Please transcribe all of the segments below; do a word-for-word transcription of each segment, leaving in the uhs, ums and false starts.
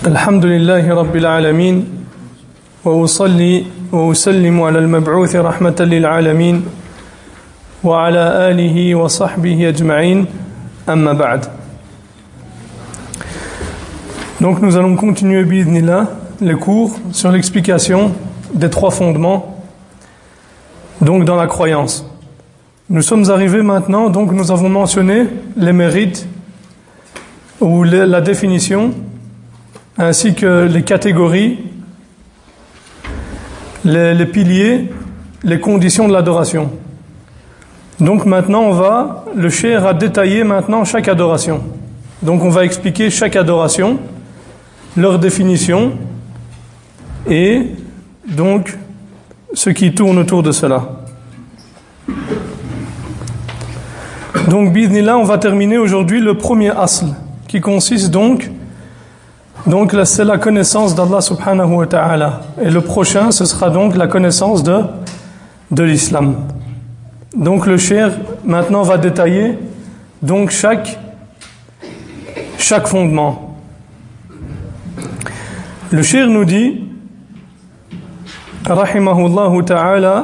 الحمد لله رب العالمين وأصلي وأسلم على المبعوث رحمة للعالمين وعلى آله وصحبه أجمعين أما بعد. Donc nous allons continuer bi'idhnillah les cours sur l'explication des trois fondements donc dans la croyance. Nous sommes arrivés maintenant, donc nous avons mentionné les mérites ou les, la définition ainsi que les catégories, les, les piliers, les conditions de l'adoration. Donc maintenant on va, le cheikh a détaillé maintenant chaque adoration. Donc on va expliquer chaque adoration, leur définition et donc ce qui tourne autour de cela. Donc bi'idhnillah, on va terminer aujourd'hui le premier asl qui consiste donc donc c'est la connaissance d'Allah subhanahu wa ta'ala et le prochain ce sera donc la connaissance de de l'islam. Donc le cheikh maintenant va détailler donc chaque chaque fondement. Le cheikh nous dit rahimahullah ta'ala,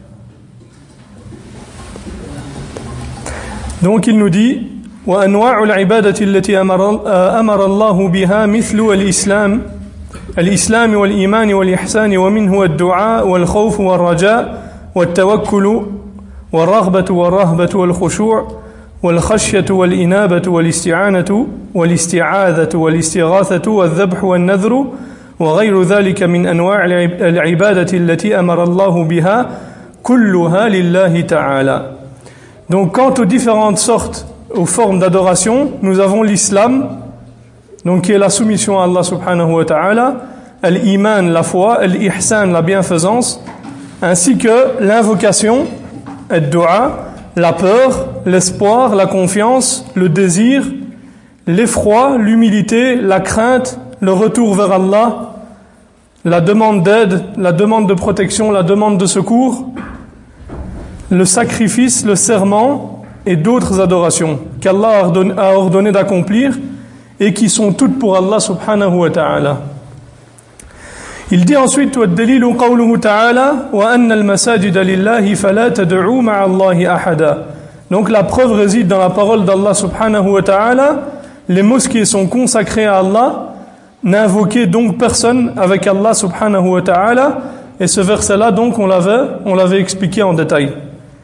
donc il nous dit وأنواع العبادة التي أمر أمر الله بها مثل الإسلام الإسلام والإيمان والإحسان ومنه الدعاء والخوف والرجاء والتوكل والرغبة والرهبة والخشوع والخشية والإنابة والاستعانة والاستعاذة والاستغاثة والذبح والنذر وغير ذلك من أنواع العبادة التي أمر الله بها كلها لله تعالى. Donc quant aux différentes sortes, aux formes d'adoration, nous avons l'islam, donc qui est la soumission à Allah subhanahu wa ta'ala, al-iman, la foi, al-ihsan, la bienfaisance, ainsi que l'invocation, ad-du'a, la peur, l'espoir, la confiance, le désir, l'effroi, l'humilité, la crainte, le retour vers Allah, la demande d'aide, la demande de protection, la demande de secours, le sacrifice, le serment et d'autres adorations qu'Allah a ordonné d'accomplir et qui sont toutes pour Allah subhanahu wa ta'ala. Il dit ensuite وَالدَّلِيلُ قَوْلُهُ تَعَالَى وَأَنَّ الْمَسَاجِدَ لِلَّهِ فَلَا تَدْعُوا مَعَ اللَّهِ أَحَدًا. Donc la preuve réside dans la parole d'Allah subhanahu wa ta'ala. Les mosquées sont consacrées à Allah, n'invoquez donc personne avec Allah subhanahu wa ta'ala. Et ce verset-là donc on l'avait, on l'avait expliqué en détail.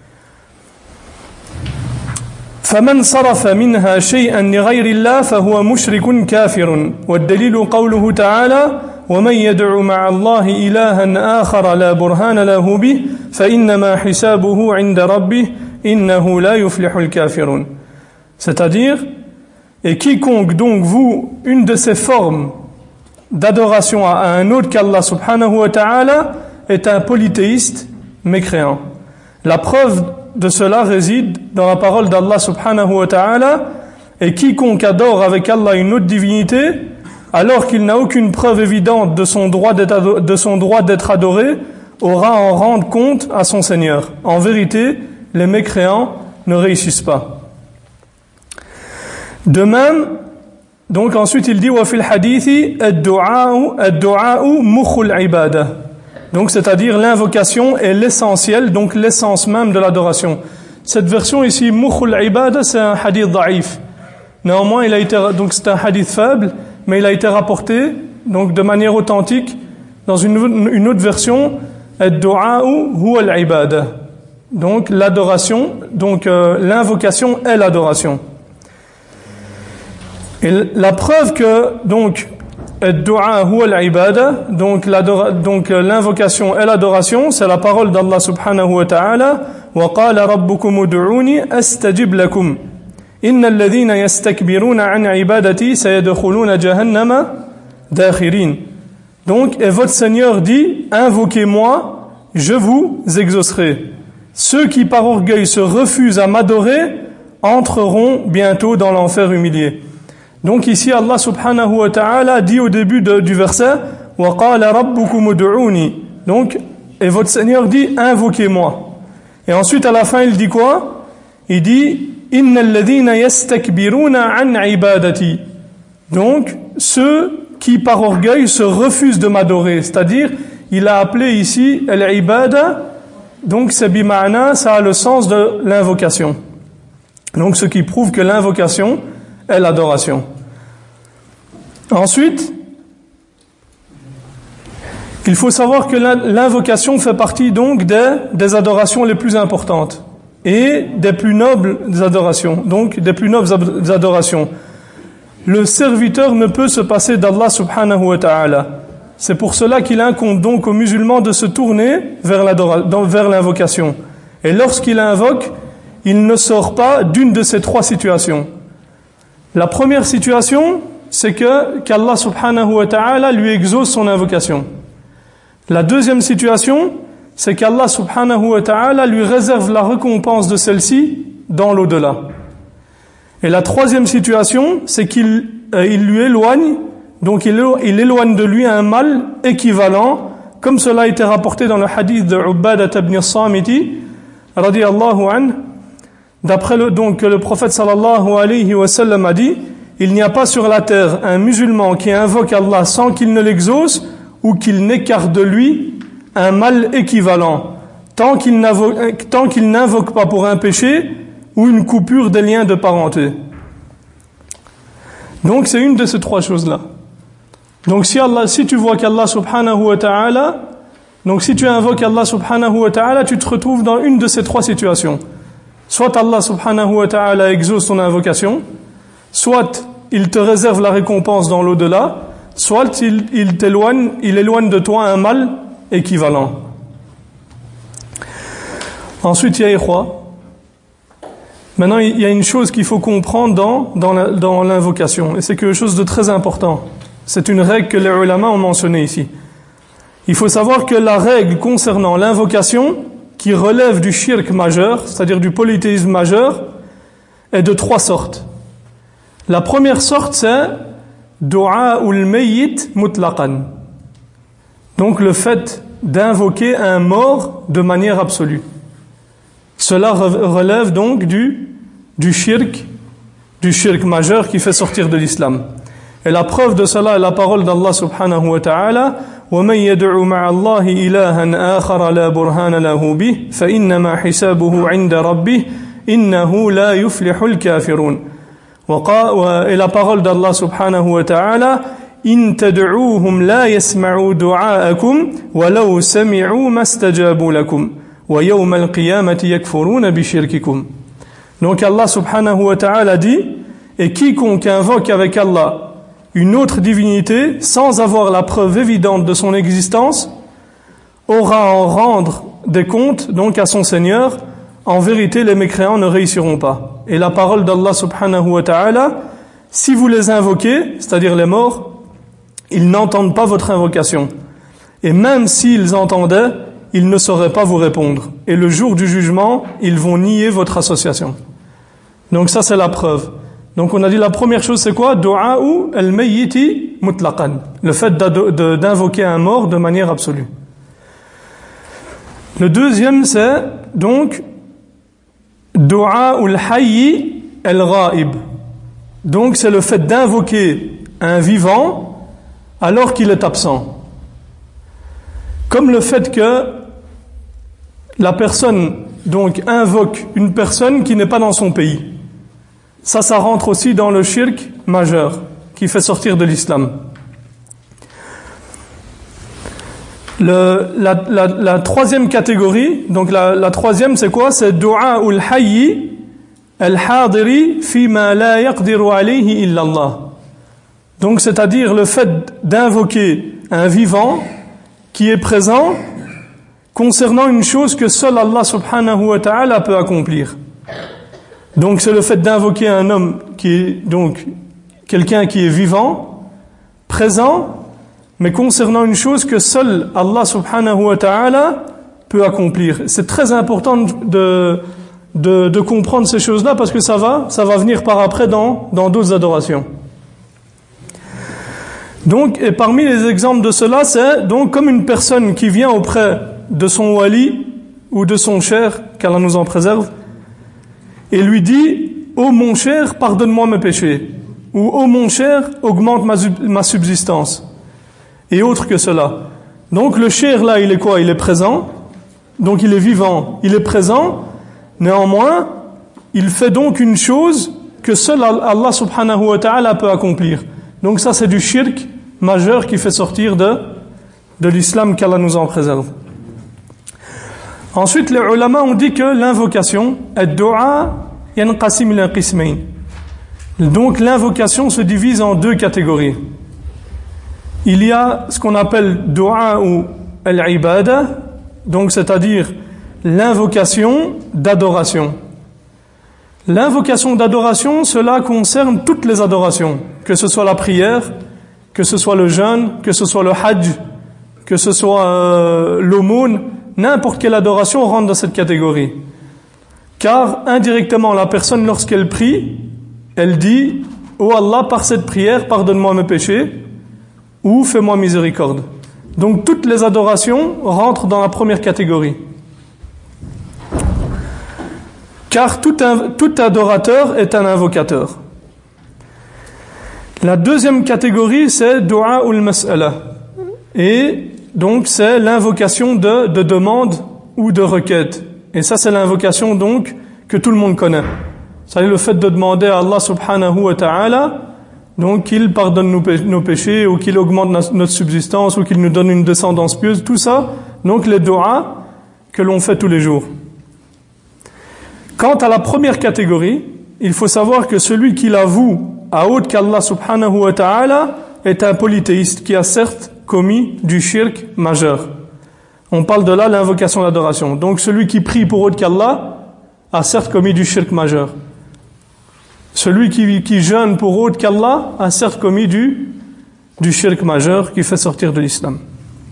فمن صرف منها شيئا لغير الله فهو مشرك كافر والدليل قوله تعالى ومن يدع مع الله إلها آخر لا برهان له به فإنما حسابه عند ربه إنه لا يفلح الكافرون. C'est-à-dire, et quiconque donc vous une de ces formes d'adoration à un autre qu'Allah subhanahu wa ta'ala est un polythéiste mécréant. La preuve de cela réside dans la parole d'Allah subhanahu wa ta'ala, et quiconque adore avec Allah une autre divinité alors qu'il n'a aucune preuve évidente de son droit d'être, de son droit d'être adoré aura à en rendre compte à son Seigneur. En vérité, les mécréants ne réussissent pas. De même, donc ensuite il dit wa fil hadithi ad-du'a ad-du'a mukhul ibadah. Donc, c'est-à-dire l'invocation est l'essentiel, donc l'essence même de l'adoration. Cette version ici, mukhul ibada, c'est un hadith da'if. Néanmoins, il a été, donc c'est un hadith faible, mais il a été rapporté, donc de manière authentique, dans une, une autre version, ad-du'a'u huwa al-ibada. Donc, l'adoration, donc euh, l'invocation est l'adoration. Et la preuve que, donc, ad-du'a huwa al-ibada, donc donc l'invocation et l'adoration, c'est la parole d'Allah subhanahu wa ta'ala wa qala rabbukum ud'uni astajib lakum innal ladhina yastakbiruna 'an 'ibadati sayadkhuluna jahannama dakhirin. Donc et votre Seigneur dit invoquez-moi, je vous exaucerai. Ceux qui par orgueil se refusent à m'adorer entreront bientôt dans l'enfer humilié. Donc ici Allah subhanahu wa ta'ala dit au début de, du verset wa qala rabbukum ud'uni, donc et votre Seigneur dit invoquez-moi. Et ensuite à la fin il dit quoi? Il dit innal ladhina yastakbiruna an ibadati. Donc ceux qui par orgueil se refuse de m'adorer. C'est-à-dire, il a appelé ici al-ibada, donc c'est bima'na, ça a le sens de l'invocation. Donc ce qui prouve que l'invocation est l'adoration. Ensuite, il faut savoir que l'invocation fait partie donc des, des adorations les plus importantes et des plus nobles adorations. Donc des plus nobles adorations. Le serviteur ne peut se passer d'Allah subhanahu wa ta'ala. C'est pour cela qu'il incombe donc aux musulmans de se tourner vers, vers l'invocation. Et lorsqu'il invoque, il ne sort pas d'une de ces trois situations. La première situation, c'est que qu'Allah subhanahu wa ta'ala lui exauce son invocation. La deuxième situation, c'est qu'Allah subhanahu wa ta'ala lui réserve la récompense de celle-ci dans l'au-delà. Et la troisième situation, c'est qu'il euh, il lui éloigne, donc il, il éloigne de lui un mal équivalent, comme cela a été rapporté dans le hadith de Ubadah ibn as-Samiti, radiyallahu anhu, d'après le, donc que le prophète sallallahu alayhi wa sallam a dit, il n'y a pas sur la terre un musulman qui invoque Allah sans qu'il ne l'exauce ou qu'il n'écarte de lui un mal équivalent, tant qu'il n'invoque, tant qu'il n'invoque pas pour un péché ou une coupure des liens de parenté. Donc c'est une de ces trois choses-là. Donc si Allah, si tu vois qu'Allah subhanahu wa ta'ala, donc si tu invoques Allah subhanahu wa ta'ala, tu te retrouves dans une de ces trois situations. Soit Allah subhanahu wa ta'ala exauce ton invocation, soit il te réserve la récompense dans l'au-delà, soit il, il t'éloigne, il éloigne de toi un mal équivalent. Ensuite, il y a ikhwa. Maintenant, il y a une chose qu'il faut comprendre dans, dans, la, dans l'invocation, et c'est quelque chose de très important. C'est une règle que les ulama ont mentionnée ici. Il faut savoir que la règle concernant l'invocation, qui relève du shirk majeur, c'est-à-dire du polythéisme majeur, est de trois sortes. La première sorte, c'est du'a ul mayyit mutlaqan. Donc le fait d'invoquer un mort de manière absolue. Cela relève donc du, du shirk, du shirk majeur qui fait sortir de l'islam. Et la preuve de cela est la parole d'Allah subhanahu wa ta'ala, وَمَنْ يَدْعُ مَعَ اللَّهِ إِلَهًا آخَرَ لَا بُرْهَانَ لَهُ بِهِ فَإِنَّمَا حِسَابُهُ عِنْدَ رَبِّهِ إِنَّهُ لَا يُفْلِحُ الْكَافِرُونَ. Et la parole d'Allah subhanahu wa ta'ala, إِن تَدْعُوهُمْ لَا يَسْمَعُوا دُعَاءَكُمْ وَلَوْ سَمِعُوا مَا اسْتَجَابُوا لَكُمْ وَيَوْمَ الْقِيَامَةِ يَكْفُرُونَ بِشِرْكِكُمْ. Donc Allah subhanahu wa ta'ala dit, et quiconque invoque avec Allah une autre divinité sans avoir la preuve évidente de son existence aura à en rendre des comptes donc à son Seigneur. En vérité, les mécréants ne réussiront pas. Et la parole d'Allah subhanahu wa ta'ala, si vous les invoquez, c'est-à-dire les morts, ils n'entendent pas votre invocation. Et même s'ils entendaient, ils ne sauraient pas vous répondre. Et le jour du jugement, ils vont nier votre association. Donc ça, c'est la preuve. Donc on a dit la première chose, c'est quoi? Du'a ou al-mayyiti mutlaqan. Le fait d'invoquer un mort de manière absolue. Le deuxième, c'est donc du'a ou al-hayyi al-ghaib. Donc c'est le fait d'invoquer un vivant alors qu'il est absent. Comme le fait que la personne donc invoque une personne qui n'est pas dans son pays. Ça, ça rentre aussi dans le shirk majeur qui fait sortir de l'islam. Le, la, la, la troisième catégorie, donc la, la troisième, c'est quoi? C'est du'a ul hayyi al-hadiri fima la yaqdiru alayhi illa Allah. Donc, c'est-à-dire le fait d'invoquer un vivant qui est présent concernant une chose que seul Allah subhanahu wa ta'ala peut accomplir. Donc c'est le fait d'invoquer un homme qui est donc quelqu'un qui est vivant, présent, mais concernant une chose que seul Allah subhanahu wa ta'ala peut accomplir. C'est très important de, de, de comprendre ces choses-là parce que ça va, ça va venir par après dans, dans d'autres adorations. Donc, et parmi les exemples de cela, c'est donc comme une personne qui vient auprès de son wali ou de son cher, qu'Allah nous en préserve, et lui dit « Oh mon cher, pardonne-moi mes péchés ». ou ô mon cher, augmente ma, ma subsistance, et autre que cela. Donc le shir là, il est quoi? Il est présent, donc il est vivant, il est présent, néanmoins, il fait donc une chose que seul Allah subhanahu wa ta'ala peut accomplir. Donc ça c'est du shirk majeur qui fait sortir de, de l'islam, qu'Allah nous en préserve. Ensuite, les ulama ont dit que l'invocation, ad-du'a yanqasim ila qismayn. Donc l'invocation se divise en deux catégories. Il y a ce qu'on appelle du'a ou al-ibada, donc c'est-à-dire l'invocation d'adoration. L'invocation d'adoration, cela concerne toutes les adorations, que ce soit la prière, que ce soit le jeûne, que ce soit le hajj, que ce soit euh, l'aumône, n'importe quelle adoration rentre dans cette catégorie. Car indirectement, la personne, lorsqu'elle prie, elle dit « Oh Allah, par cette prière, pardonne-moi mes péchés » ou « Fais-moi miséricorde ». Donc toutes les adorations rentrent dans la première catégorie. Car tout, un, tout adorateur est un invocateur. La deuxième catégorie, c'est « Du'a ul mas'ala ». Et donc c'est l'invocation de, de demande ou de requête. Et ça c'est l'invocation donc que tout le monde connaît. C'est le fait de demander à Allah subhanahu wa ta'ala donc qu'il pardonne nos, pé- nos péchés, ou qu'il augmente na- notre subsistance, ou qu'il nous donne une descendance pieuse, tout ça, donc les du'a que l'on fait tous les jours. Quant à la première catégorie, il faut savoir que celui qui l'avoue à autre qu'Allah subhanahu wa ta'ala est un polythéiste qui a certes commis du shirk majeur. On parle de là l'invocation d'adoration. Donc celui qui prie pour autre qu'Allah a certes commis du shirk majeur. Celui qui, qui jeûne pour autre qu'Allah a certes commis du, du shirk majeur qui fait sortir de l'islam.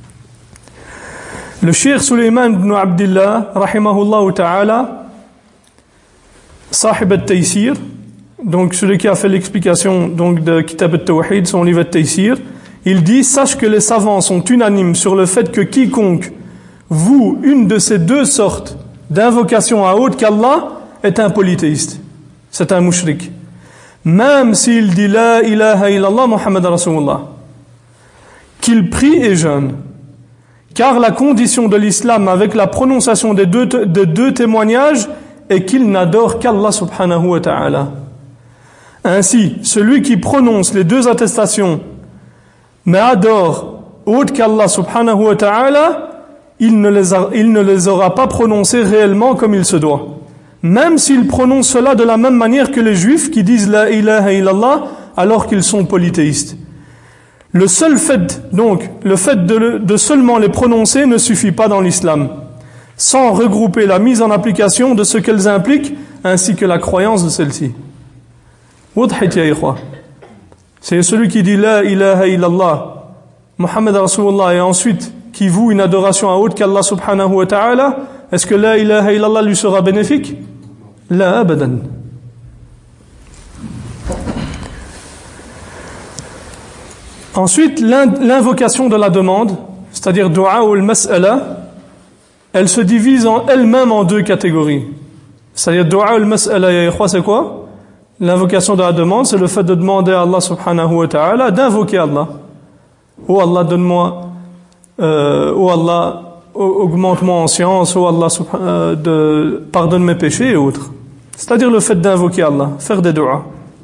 Le cheikh Sulayman ibn Abdillah, rahimahullah ta'ala, sahib al-Taysir, donc celui qui a fait l'explication donc de Kitab al-Tawhid, son livre al-Taysir, il dit, sache que les savants sont unanimes sur le fait que quiconque voue une de ces deux sortes d'invocation à autre qu'Allah est un polythéiste. C'est un mushrik. Même s'il dit la ilaha illallah Muhammad Rasulullah. Qu'il prie et jeûne. Car la condition de l'islam avec la prononciation des deux, des deux témoignages est qu'il n'adore qu'Allah subhanahu wa ta'ala. Ainsi, celui qui prononce les deux attestations mais adore autre qu'Allah subhanahu wa ta'ala, il ne les a, il ne les aura pas prononcés réellement comme il se doit. Même s'il prononce cela de la même manière que les juifs qui disent la ilaha illallah alors qu'ils sont polythéistes. Le seul fait, donc, le fait de, le, de seulement les prononcer ne suffit pas dans l'islam, sans regrouper la mise en application de ce qu'elles impliquent ainsi que la croyance de celles-ci. C'est celui qui dit la ilaha illallah Muhammad Rasulullah et ensuite qui voue une adoration à autre qu'Allah subhanahu wa ta'ala, est-ce que la ilaha illallah lui sera bénéfique? La abadan. Ensuite, l'invocation de la demande, c'est-à-dire du'a ou al-mas'ala, elle se divise en elle-même en deux catégories. C'est-à-dire du'a ou al-mas'ala, ya ikhwa, c'est quoi? L'invocation de la demande, c'est le fait de demander à Allah subhanahu wa ta'ala, d'invoquer Allah. Oh Allah, donne-moi, euh, oh Allah, augmente-moi en science, oh Allah, euh, de, pardonne mes péchés et autres. C'est-à-dire le fait d'invoquer Allah, faire des du'a.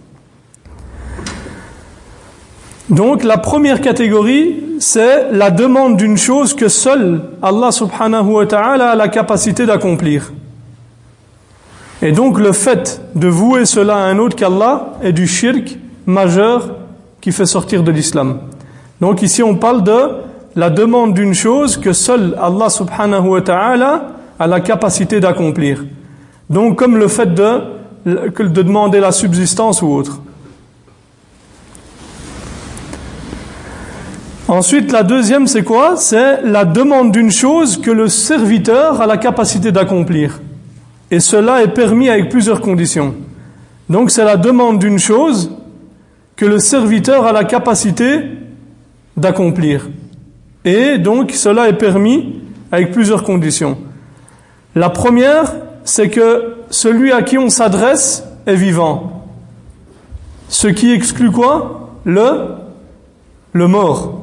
Donc la première catégorie, c'est la demande d'une chose que seul Allah subhanahu wa ta'ala a la capacité d'accomplir. Et donc le fait de vouer cela à un autre qu'Allah est du shirk majeur qui fait sortir de l'islam. Donc ici on parle de la demande d'une chose que seul Allah subhanahu wa ta'ala a la capacité d'accomplir. Donc comme le fait de, de demander la subsistance ou autre. Ensuite la deuxième c'est quoi? C'est la demande d'une chose que le serviteur a la capacité d'accomplir. Et cela est permis avec plusieurs conditions. Donc c'est la demande d'une chose que le serviteur a la capacité d'accomplir. Et donc cela est permis avec plusieurs conditions. La première, c'est que celui à qui on s'adresse est vivant. Ce qui exclut quoi? Le, le mort.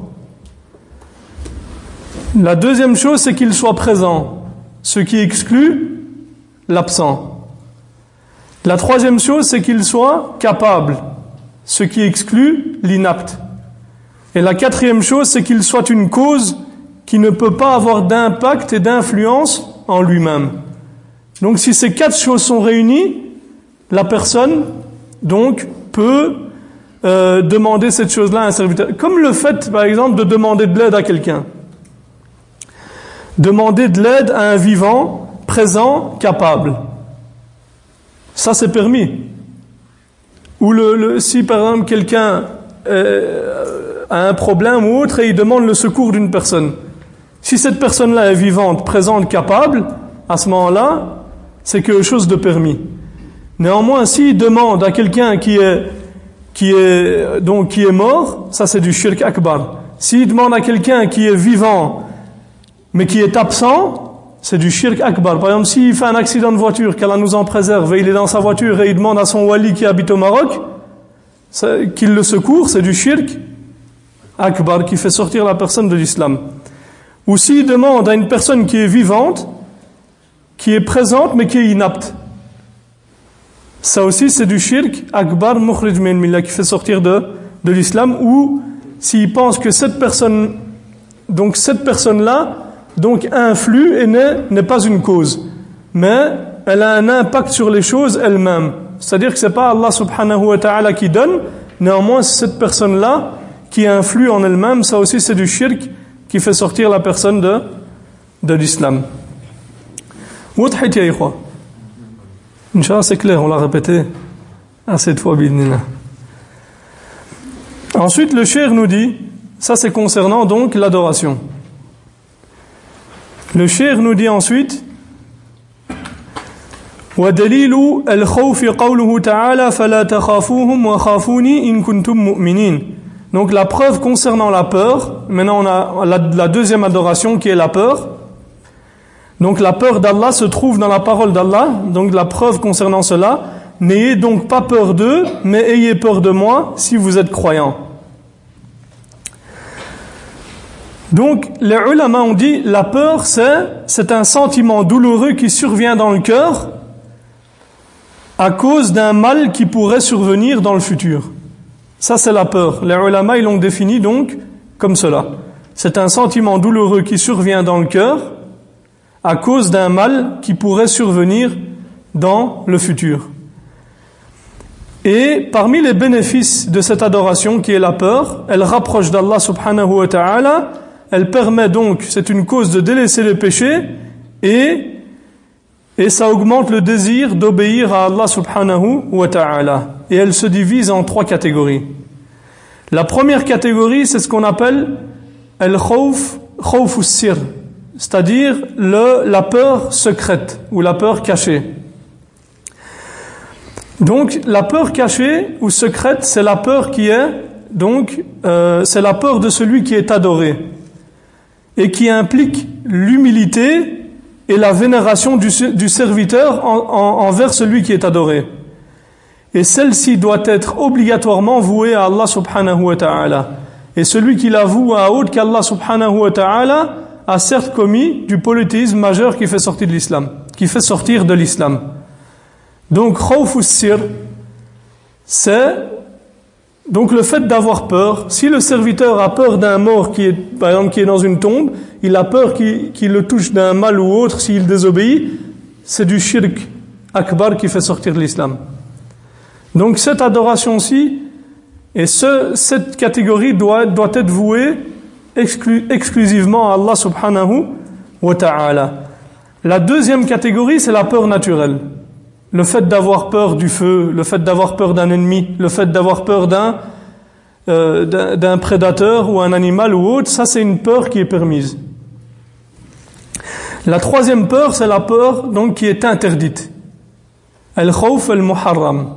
La deuxième chose, c'est qu'il soit présent, ce qui exclut l'absent. La troisième chose, c'est qu'il soit capable, ce qui exclut l'inapte. Et la quatrième chose, c'est qu'il soit une cause qui ne peut pas avoir d'impact et d'influence en lui-même. Donc si ces quatre choses sont réunies, la personne donc peut euh, demander cette chose-là à un serviteur. Comme le fait, par exemple, de demander de l'aide à quelqu'un. Demander de l'aide à un vivant, présent, capable. Ça, c'est permis. Ou le, le, si, par exemple, quelqu'un euh, a un problème ou autre et il demande le secours d'une personne. Si cette personne-là est vivante, présente, capable, à ce moment-là, c'est quelque chose de permis. Néanmoins, s'il demande à quelqu'un qui est, qui est, donc, qui est mort, ça c'est du shirk akbar. S'il demande à quelqu'un qui est vivant, mais qui est absent, c'est du shirk akbar. Par exemple, s'il fait un accident de voiture, qu'Allah nous en préserve, et il est dans sa voiture et il demande à son wali qui habite au Maroc qu'il le secourt, c'est du shirk akbar qui fait sortir la personne de l'islam. Ou s'il demande à une personne qui est vivante, qui est présente mais qui est inapte, ça aussi c'est du shirk akbar mukhrij min millah, qui fait sortir de, de l'islam. Ou s'il pense que cette personne, donc cette personne-là, donc influe et n'est, n'est pas une cause, mais elle a un impact sur les choses elle-même. C'est-à-dire que c'est pas Allah subhanahu wa ta'ala qui donne, néanmoins c'est cette personne-là qui influe en elle-même. Ça aussi c'est du shirk qui fait sortir la personne de, de l'islam. Wudhit ya ikhwa. Inch'Allah c'est clair, on l'a répété assez de fois bidnillah. Ensuite le cheikh nous dit, ça c'est concernant donc l'adoration. Le cheikh nous dit ensuite وَدَلِيلُ الْخَوْفِ قَوْلُهُ تَعَالَى فَلَا تَخَافُوهُمْ وَخَافُونِي إِن كُنتُم مُؤْمِنِينَ. Donc la preuve concernant la peur, maintenant on a la, la deuxième adoration qui est la peur. Donc la peur d'Allah se trouve dans la parole d'Allah, donc la preuve concernant cela, n'ayez donc pas peur d'eux, mais ayez peur de moi si vous êtes croyants. Donc, les ulama ont dit, la peur, c'est, c'est un sentiment douloureux qui survient dans le cœur à cause d'un mal qui pourrait survenir dans le futur. Ça, c'est la peur. Les ulama, ils l'ont défini donc comme cela. C'est un sentiment douloureux qui survient dans le cœur à cause d'un mal qui pourrait survenir dans le futur. Et parmi les bénéfices de cette adoration qui est la peur, elle rapproche d'Allah subhanahu wa ta'ala. Elle permet donc, c'est une cause de délaisser le péché et, et ça augmente le désir d'obéir à Allah subhanahu wa ta'ala. Et elle se divise en trois catégories. La première catégorie, c'est ce qu'on appelle al-khawf, khawf us-sir, c'est-à-dire le, la peur secrète ou la peur cachée. Donc la peur cachée ou secrète, c'est la peur qui est, donc, euh, c'est la peur de celui qui est adoré, et qui implique l'humilité et la vénération du, du serviteur en, en, envers celui qui est adoré. Et celle-ci doit être obligatoirement vouée à Allah subhanahu wa ta'ala. Et celui qui la voue à autre qu'Allah subhanahu wa ta'ala a certes commis du polythéisme majeur qui fait sortir de l'islam, qui fait sortir de l'islam. Donc, khawf us-sir, c'est donc le fait d'avoir peur. Si le serviteur a peur d'un mort qui est, par exemple, qui est dans une tombe, il a peur qu'il, qu'il le touche d'un mal ou autre s'il désobéit, c'est du shirk akbar qui fait sortir de l'islam. Donc cette adoration-ci et ce, cette catégorie doit, doit être vouée exclu, exclusivement à Allah subhanahu wa ta'ala. La deuxième catégorie, c'est la peur naturelle. Le fait d'avoir peur du feu, le fait d'avoir peur d'un ennemi, le fait d'avoir peur d'un, euh, d'un, d'un prédateur ou un animal ou autre, ça c'est une peur qui est permise. La troisième peur, c'est la peur donc qui est interdite. Al-khawf al-muharram.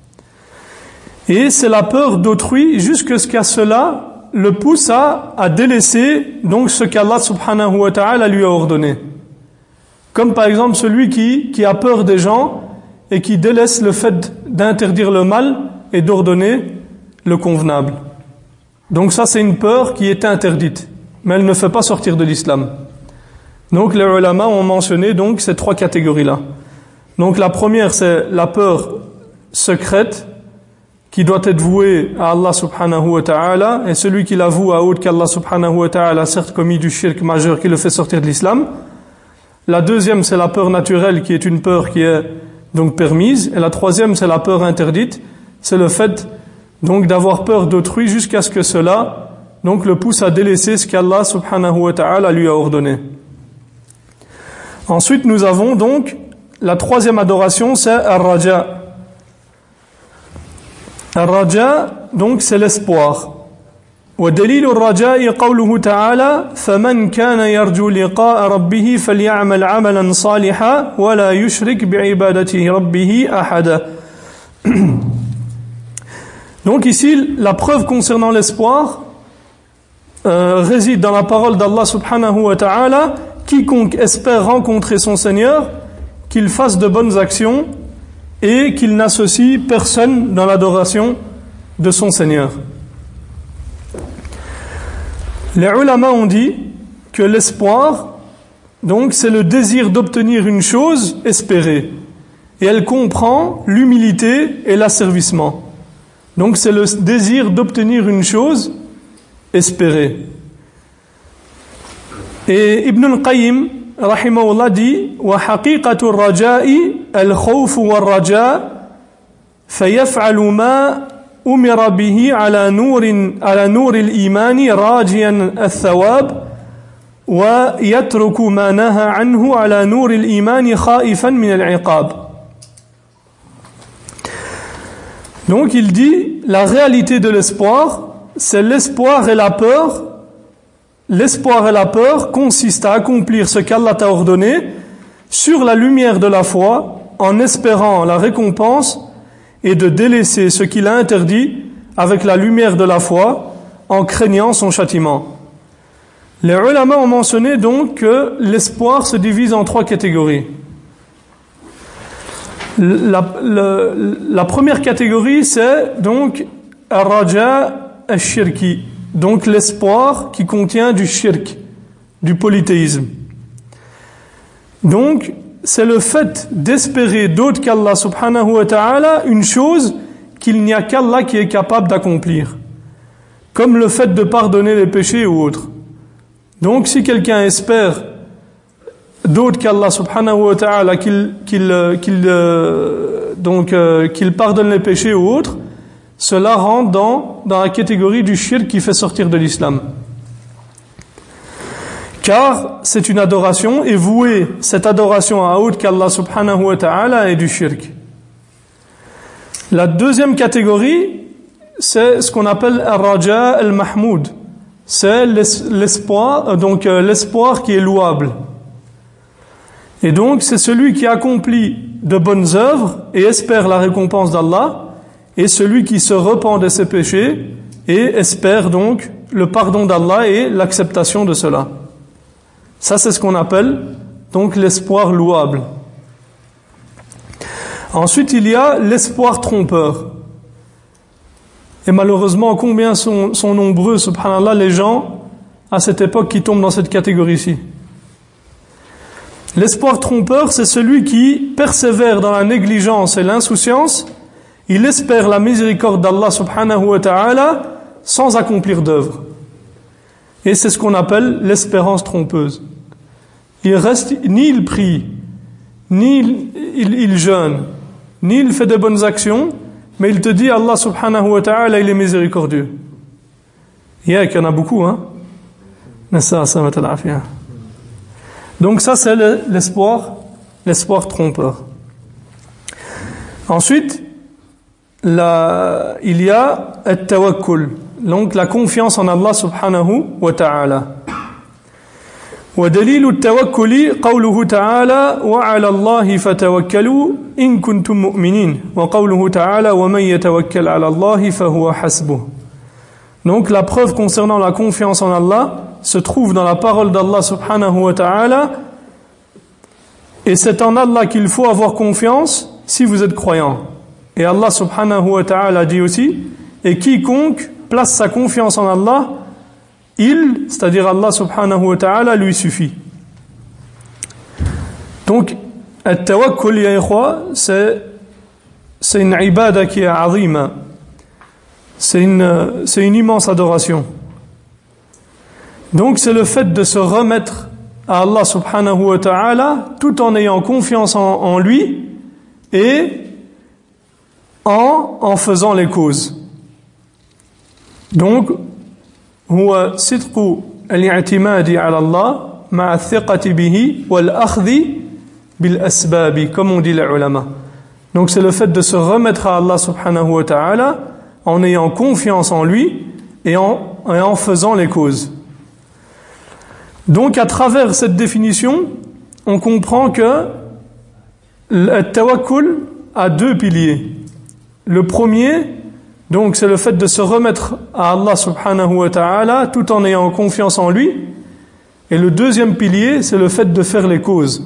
Et c'est la peur d'autrui jusqu'à ce qu'à cela le pousse à, à délaisser donc ce qu'Allah subhanahu wa ta'ala lui a ordonné. Comme par exemple celui qui, qui a peur des gens et qui délaisse le fait d'interdire le mal et d'ordonner le convenable. Donc ça, c'est une peur qui est interdite, mais elle ne fait pas sortir de l'islam. Donc les ulama ont mentionné donc ces trois catégories-là. Donc la première, c'est la peur secrète qui doit être vouée à Allah subhanahu wa ta'ala, et celui qui la voue à autre qu'Allah subhanahu wa ta'ala a certes commis du shirk majeur qui le fait sortir de l'islam. La deuxième, c'est la peur naturelle qui est une peur qui est donc permise, et la troisième, c'est la peur interdite, c'est le fait donc d'avoir peur d'autrui jusqu'à ce que cela donc le pousse à délaisser ce qu'Allah subhanahu wa ta'ala lui a ordonné. Ensuite, nous avons donc la troisième adoration, c'est Ar-Raja. Ar-Raja, donc c'est l'espoir. ودليل الرجاء قوله تعالى فمن كان يرجو لقاء ربه فليعمل عملا صالحا ولا يشرك بعبادة ربه أحدا. Donc ici, la preuve concernant l'espoir euh, réside dans la parole d'Allah subhanahu wa ta'ala: quiconque espère rencontrer son Seigneur, qu'il fasse de bonnes actions et qu'il n'associe personne dans l'adoration de son Seigneur. Les ulama ont dit que l'espoir, donc, c'est le désir d'obtenir une chose espérée, et elle comprend l'humilité et l'asservissement. Donc c'est le désir d'obtenir une chose espérée. Et Ibn al-Qayyim rahimahullah dit: wa haqiqatu ar-raja'i al-khawf war-raja' fayaf'alu ma umira bihi ala nurin ala nur al-iman rajiyan ath-thawab wa yatruku ma naha anhu ala nur al-iman khaifan min al-'iqab. Donc il dit, la réalité de l'espoir, c'est l'espoir et la peur. L'espoir et la peur consistent à accomplir ce qu'Allah t'a ordonné sur la lumière de la foi, en espérant la récompense, et de délaisser ce qu'il a interdit avec la lumière de la foi, en craignant son châtiment. Les ulama ont mentionné donc que l'espoir se divise en trois catégories. La, la, la première catégorie, c'est donc Ar-Raja al-Shirki, donc l'espoir qui contient du shirk, du polythéisme. Donc, c'est le fait d'espérer d'autre qu'Allah subhanahu wa ta'ala une chose qu'il n'y a qu'Allah qui est capable d'accomplir, comme le fait de pardonner les péchés ou autres. Donc, si quelqu'un espère d'autre qu'Allah subhanahu wa ta'ala qu'il, qu'il, qu'il, euh, donc, euh, qu'il pardonne les péchés ou autres, cela rentre dans, dans la catégorie du shirk qui fait sortir de l'islam. Car c'est une adoration, et vouer cette adoration à autre qu'Allah subhanahu wa ta'ala est du shirk. La deuxième catégorie, c'est ce qu'on appelle Ar-Raja al-Mahmoud. C'est l'espoir, donc euh, l'espoir qui est louable. Et donc, c'est celui qui accomplit de bonnes œuvres et espère la récompense d'Allah, et celui qui se repent de ses péchés et espère donc le pardon d'Allah et l'acceptation de cela. Ça, c'est ce qu'on appelle donc l'espoir louable. Ensuite, il y a l'espoir trompeur. Et malheureusement, combien sont, sont nombreux, subhanallah, les gens à cette époque qui tombent dans cette catégorie-ci. L'espoir trompeur, c'est celui qui persévère dans la négligence et l'insouciance. Il espère la miséricorde d'Allah subhanahu wa ta'ala sans accomplir d'œuvre. Et c'est ce qu'on appelle l'espérance trompeuse. Il reste, ni il prie, ni il, il, il jeûne, ni il fait de bonnes actions, mais il te dit Allah subhanahu wa ta'ala, il est miséricordieux. Il y a, il y en a beaucoup, hein. Donc ça, c'est le, l'espoir, l'espoir trompeur. Ensuite, la, il y a at-tawakkul, donc la confiance en Allah subhanahu wa ta'ala. ودليل التوكل قوله تعالى وعلى الله فتوكلوا إن كنتم مؤمنين وقوله تعالى ومن يتوكل على الله فهو حسبه. Donc la preuve concernant la confiance en Allah se trouve dans la parole d'Allah subhanahu wa ta'ala, et c'est en Allah qu'il faut avoir confiance si vous êtes croyant. Et Allah subhanahu wa ta'ala dit aussi, et quiconque place sa confiance en Allah, il, c'est-à-dire Allah subhanahu wa ta'ala, lui suffit. Donc, at-tawakkul, ya ikhwa, c'est, c'est une ibada qui est azima. C'est une, c'est une immense adoration. Donc, c'est le fait de se remettre à Allah subhanahu wa ta'ala tout en ayant confiance en, en lui et en, en faisant les causes. Donc, هو صدق الاعتماد على الله مع الثقة به والأخذ بالأسباب, comme on dit les ulama. Donc c'est le fait de se remettre à Allah subhanahu wa ta'ala en ayant confiance en lui et en, et en faisant les causes. Donc à travers cette définition, on comprend que le tawakkul a deux piliers. Le premier, donc c'est le fait de se remettre à Allah subhanahu wa ta'ala tout en ayant confiance en lui. Et le deuxième pilier, c'est le fait de faire les causes.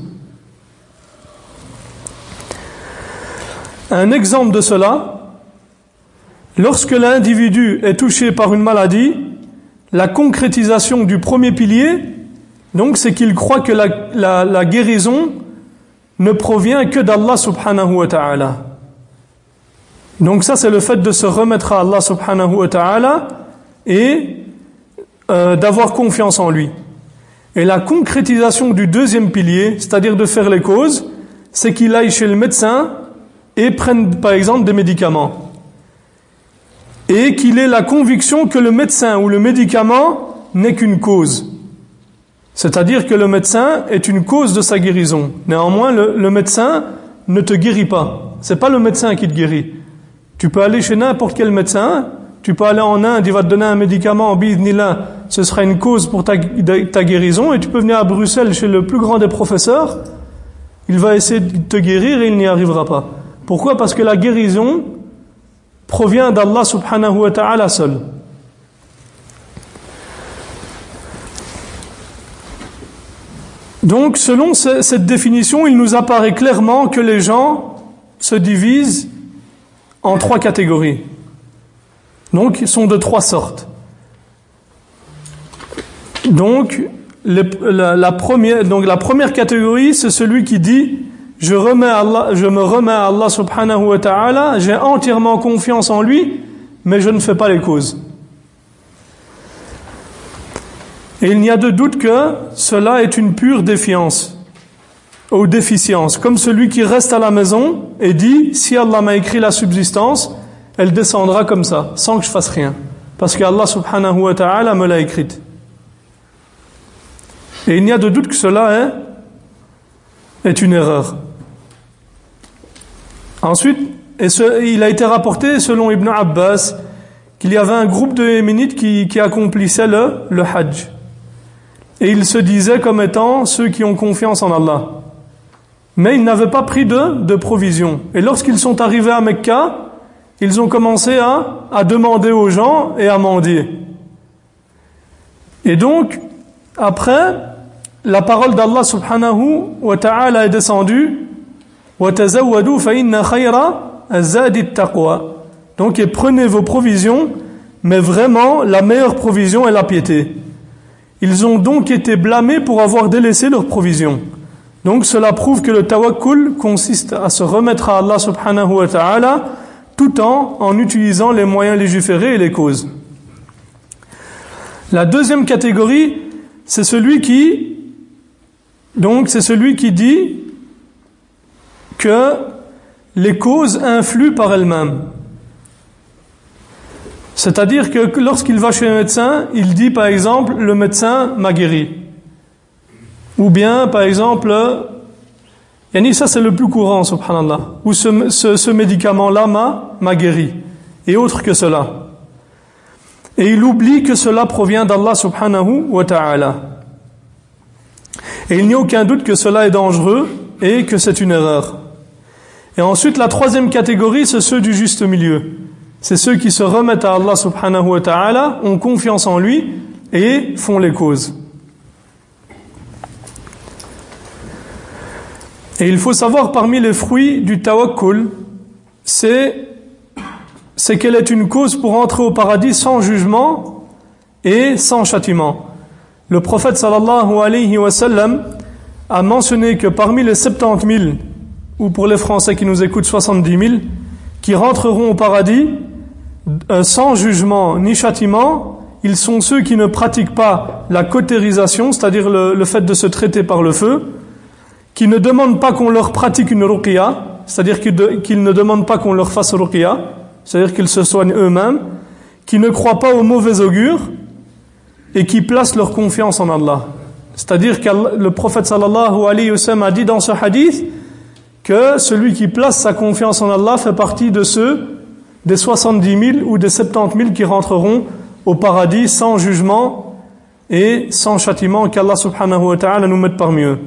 Un exemple de cela, lorsque l'individu est touché par une maladie, la concrétisation du premier pilier, donc c'est qu'il croit que la, la, la guérison ne provient que d'Allah subhanahu wa ta'ala. Donc ça c'est le fait de se remettre à Allah subhanahu wa ta'ala et euh, d'avoir confiance en lui. Et la concrétisation du deuxième pilier, c'est-à-dire de faire les causes, c'est qu'il aille chez le médecin et prenne par exemple des médicaments. Et qu'il ait la conviction que le médecin ou le médicament n'est qu'une cause. C'est-à-dire que le médecin est une cause de sa guérison. Néanmoins, le, le médecin ne te guérit pas. C'est pas le médecin qui te guérit. Tu peux aller chez n'importe quel médecin, tu peux aller en Inde, il va te donner un médicament, bi'idhnillah, ce sera une cause pour ta, ta guérison, et tu peux venir à Bruxelles chez le plus grand des professeurs, il va essayer de te guérir et il n'y arrivera pas. Pourquoi ? Parce que la guérison provient d'Allah subhanahu wa ta'ala seul. Donc, selon cette définition, il nous apparaît clairement que les gens se divisent en trois catégories. Donc, ils sont de trois sortes. Donc, les, la, la, première, donc, la première catégorie, c'est celui qui dit « Je remets Allah, je me remets à Allah subhanahu wa ta'ala, j'ai entièrement confiance en lui, mais je ne fais pas les causes. » Et il n'y a de doute que cela est une pure défiance ou déficience, comme celui qui reste à la maison et dit « Si Allah m'a écrit la subsistance, elle descendra comme ça, sans que je fasse rien, parce que Allah subhanahu wa ta'ala me l'a écrite. » Et il n'y a de doute que cela est, est une erreur. Ensuite, et ce, il a été rapporté selon Ibn Abbas qu'il y avait un groupe de Yéménites qui, qui accomplissaient le, le Hajj. Et ils se disaient comme étant ceux qui ont confiance en Allah. Mais ils n'avaient pas pris de, de provisions. Et lorsqu'ils sont arrivés à Mecca, ils ont commencé à, à demander aux gens et à mendier. Et donc, après, la parole d'Allah subhanahu wa ta'ala est descendue. وَتَزَوَّدُوا فَإِنَّ خَيْرَ الزَّادِ التَّقْوَى. Donc, et prenez vos provisions, mais vraiment, la meilleure provision est la piété. Ils ont donc été blâmés pour avoir délaissé leurs provisions. Donc cela prouve que le tawakkul consiste à se remettre à Allah subhanahu wa ta'ala tout en, en utilisant les moyens légiférés et les causes. La deuxième catégorie, c'est celui qui, donc c'est celui qui dit que les causes influent par elles-mêmes. C'est-à-dire que lorsqu'il va chez le médecin, il dit par exemple, le médecin m'a guéri. Ou bien, par exemple, yani ça c'est le plus courant, subhanallah, ou ce, ce, ce médicament-là m'a, m'a guéri, et autre que cela. Et il oublie que cela provient d'Allah subhanahu wa ta'ala. Et il n'y a aucun doute que cela est dangereux et que c'est une erreur. Et ensuite, la troisième catégorie, c'est ceux du juste milieu. C'est ceux qui se remettent à Allah subhanahu wa ta'ala, ont confiance en lui et font les causes. Et il faut savoir parmi les fruits du tawakkul, c'est, c'est qu'elle est une cause pour entrer au paradis sans jugement et sans châtiment. Le prophète sallallahu alayhi wa sallam a mentionné que parmi les soixante-dix mille, ou pour les Français qui nous écoutent soixante-dix mille, qui rentreront au paradis euh, sans jugement ni châtiment, ils sont ceux qui ne pratiquent pas la cautérisation, c'est-à-dire le, le fait de se traiter par le feu, qui ne demandent pas qu'on leur pratique une ruqya, c'est-à-dire qu'ils, de, qu'ils ne demandent pas qu'on leur fasse ruqya, c'est-à-dire qu'ils se soignent eux-mêmes, qui ne croient pas au mauvais augure et qui placent leur confiance en Allah. C'est-à-dire que le prophète sallallahu alayhi wa sallam a dit dans ce hadith que celui qui place sa confiance en Allah fait partie de ceux des soixante-dix mille ou des soixante-dix mille qui rentreront au paradis sans jugement et sans châtiment, qu'Allah subhanahu wa ta'ala nous mette parmi eux.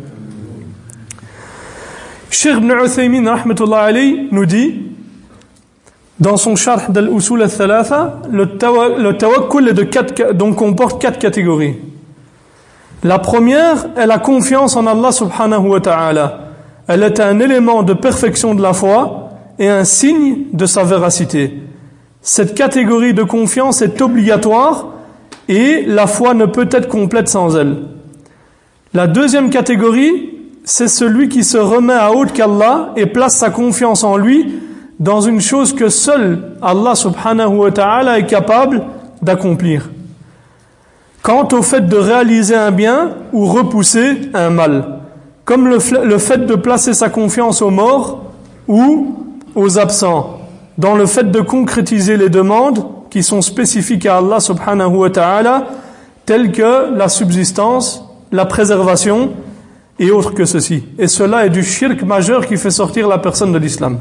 Cheikh Ibn Uthaymin rahmatullah alayhi nous dit dans son sharh d'Al-Usul al-Thalatha, le tawakkul est de quatre, donc comporte quatre catégories. La première est la confiance en Allah subhanahu wa ta'ala. Elle est un élément de perfection de la foi et un signe de sa véracité. Cette catégorie de confiance est obligatoire et la foi ne peut être complète sans elle. La deuxième catégorie, c'est celui qui se remet à autre qu'Allah et place sa confiance en lui dans une chose que seul Allah subhanahu wa ta'ala est capable d'accomplir. Quant au fait de réaliser un bien ou repousser un mal, comme le, le fait de placer sa confiance aux morts ou aux absents, dans le fait de concrétiser les demandes qui sont spécifiques à Allah subhanahu wa ta'ala, telles que la subsistance, la préservation et autres que ceci. Et cela est du shirk majeur qui fait sortir la personne de l'islam.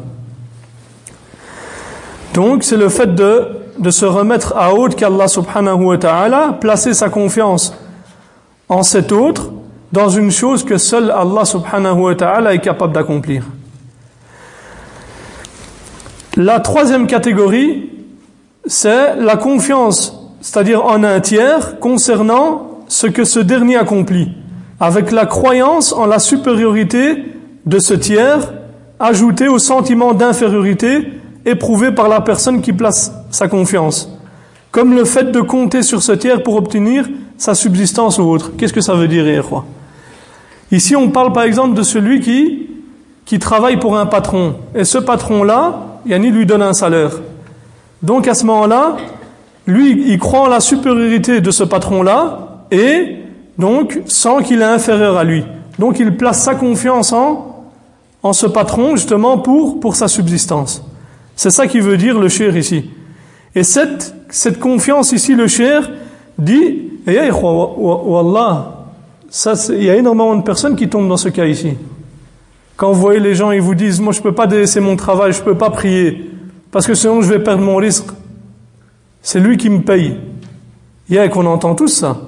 Donc c'est le fait de, de se remettre à autre qu'Allah subhanahu wa ta'ala, placer sa confiance en cet autre, dans une chose que seul Allah subhanahu wa ta'ala est capable d'accomplir. La troisième catégorie, c'est la confiance, c'est-à-dire en un tiers, concernant ce que ce dernier accomplit, avec la croyance en la supériorité de ce tiers, ajoutée au sentiment d'infériorité éprouvé par la personne qui place sa confiance, comme le fait de compter sur ce tiers pour obtenir sa subsistance ou autre. Qu'est-ce que ça veut dire, Ikhwa ? Ici, on parle par exemple de celui qui, qui travaille pour un patron, et ce patron-là, Yani lui donne un salaire. Donc à ce moment-là, lui, il croit en la supériorité de ce patron-là, et donc sent qu'il est inférieur à lui. Donc il place sa confiance en, en ce patron justement pour, pour sa subsistance. C'est ça qui veut dire le cheikh ici. Et cette, cette confiance ici, le cheikh dit, eh, wallah, ça, il y a énormément de personnes qui tombent dans ce cas ici. Quand vous voyez les gens, ils vous disent, moi je peux pas délaisser mon travail, je peux pas prier, parce que sinon je vais perdre mon risque. C'est lui qui me paye. Il y a qu'on entend tous ça.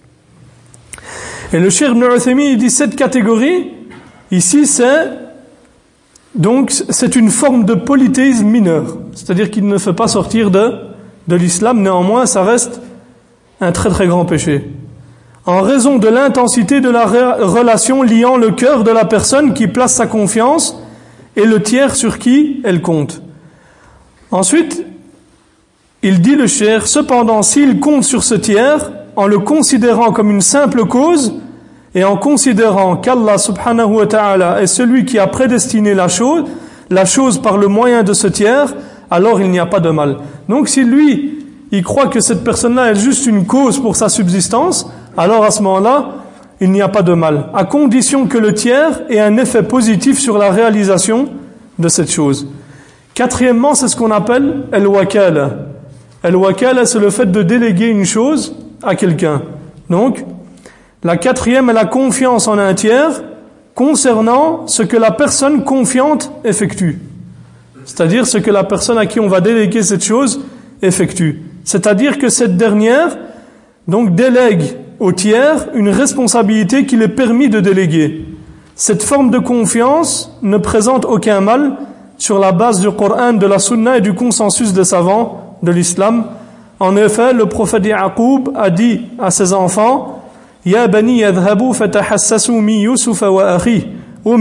Et le cheikh Ibn Uthaymin, il dit, cette catégorie, ici c'est, donc c'est une forme de polythéisme mineur. C'est-à-dire qu'il ne fait pas sortir de, de l'islam, néanmoins ça reste un très très grand péché. En raison de l'intensité de la relation liant le cœur de la personne qui place sa confiance et le tiers sur qui elle compte. Ensuite, il dit le cheikh, cependant, s'il compte sur ce tiers, en le considérant comme une simple cause, et en considérant qu'Allah subhanahu wa ta'ala est celui qui a prédestiné la chose, la chose par le moyen de ce tiers, alors il n'y a pas de mal. Donc si lui, il croit que cette personne-là est juste une cause pour sa subsistance, alors à ce moment-là, il n'y a pas de mal, à condition que le tiers ait un effet positif sur la réalisation de cette chose. Quatrièmement, c'est ce qu'on appelle al-wakala. Al-wakala, c'est le fait de déléguer une chose à quelqu'un. Donc, la quatrième est la confiance en un tiers concernant ce que la personne confiante effectue. C'est-à-dire ce que la personne à qui on va déléguer cette chose effectue. C'est-à-dire que cette dernière, donc, délègue au tiers une responsabilité qu'il est permis de déléguer. Cette forme de confiance ne présente aucun mal sur la base du Coran, de la Sunna et du consensus des savants de l'islam. En effet, le prophète Yaqub a dit à ses enfants, « Ya bani yadhabu fatahassasu mi Yusufa wa akhi »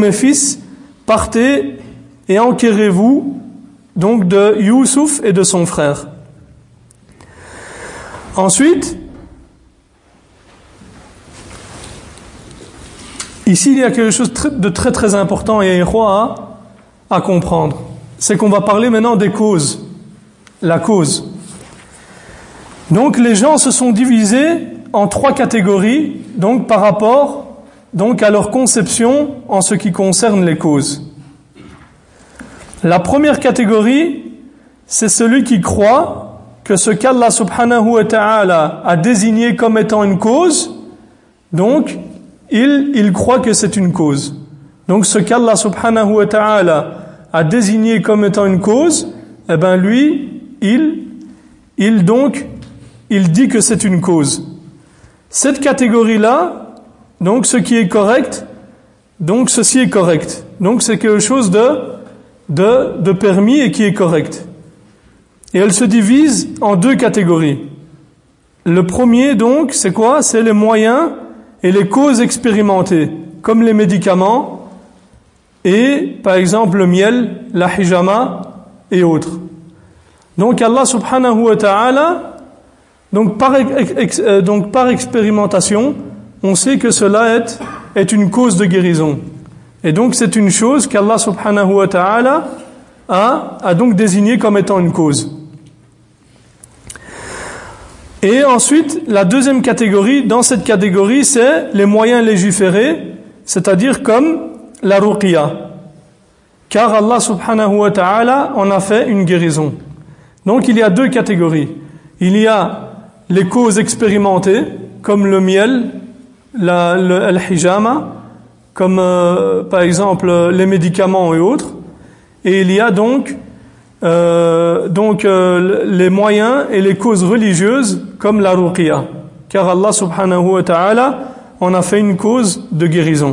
« Ô mes fils, partez et enquérez-vous donc de Youssouf et de son frère. Ensuite, ici il y a quelque chose de très très important et à, à comprendre. C'est qu'on va parler maintenant des causes. La cause. Donc les gens se sont divisés en trois catégories, donc par rapport donc à leur conception en ce qui concerne les causes. La première catégorie, c'est celui qui croit que ce qu'Allah subhanahu wa ta'ala a désigné comme étant une cause, donc il, il croit que c'est une cause. Donc ce qu'Allah subhanahu wa ta'ala a désigné comme étant une cause, eh ben lui, il, il donc, il dit que c'est une cause. Cette catégorie-là, donc ce qui est correct, donc ceci est correct. Donc c'est quelque chose de, de, de permis et qui est correct. Et elle se divise en deux catégories. Le premier donc, c'est quoi? C'est les moyens et les causes expérimentées, comme les médicaments et par exemple le miel, la hijama et autres. Donc Allah subhanahu wa ta'ala, donc par, ex, donc par expérimentation, on sait que cela est, est une cause de guérison. Et donc c'est une chose qu'Allah subhanahu wa ta'ala a, a donc désigné comme étant une cause. Et ensuite, la deuxième catégorie, dans cette catégorie, c'est les moyens légiférés, c'est-à-dire comme la ruqya. Car Allah subhanahu wa ta'ala en a fait une guérison. Donc il y a deux catégories. Il y a les causes expérimentées, comme le miel, la, le, al-hijama, comme euh, par exemple les médicaments et autres. Et il y a donc, euh, donc euh, les moyens et les causes religieuses, comme la ruqya. Car Allah subhanahu wa ta'ala en a fait une cause de guérison.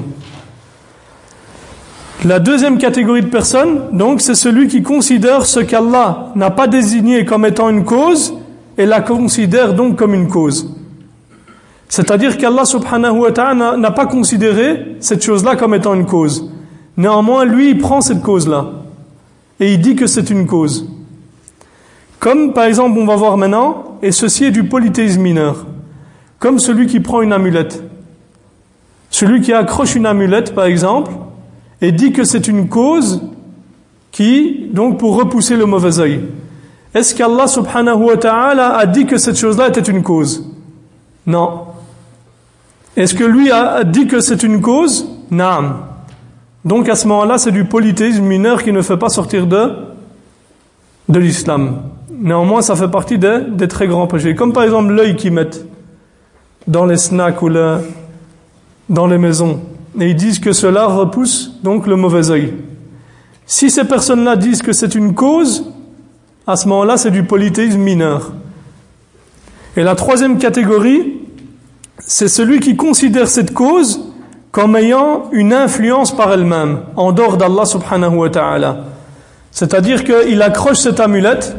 La deuxième catégorie de personnes, donc, c'est celui qui considère ce qu'Allah n'a pas désigné comme étant une cause et la considère donc comme une cause. C'est-à-dire qu'Allah subhanahu wa ta'ala n'a pas considéré cette chose-là comme étant une cause. Néanmoins, lui, il prend cette cause-là et il dit que c'est une cause. Comme, par exemple, on va voir maintenant, et ceci est du polythéisme mineur, comme celui qui prend une amulette. Celui qui accroche une amulette, par exemple, et dit que c'est une cause qui, donc, pour repousser le mauvais œil. Est-ce qu'Allah subhanahu wa ta'ala a dit que cette chose-là était une cause? Non. Est-ce que lui a dit que c'est une cause? Naam. Donc à ce moment-là, c'est du polythéisme mineur qui ne fait pas sortir de, de l'islam. Néanmoins, ça fait partie des, des très grands péchés. Comme par exemple l'œil qu'ils mettent dans les snacks ou le, dans les maisons. Et ils disent que cela repousse donc le mauvais œil. Si ces personnes-là disent que c'est une cause, à ce moment-là, c'est du polythéisme mineur. Et la troisième catégorie, c'est celui qui considère cette cause comme ayant une influence par elle-même, en dehors d'Allah subhanahu wa ta'ala. C'est-à-dire qu'il accroche cette amulette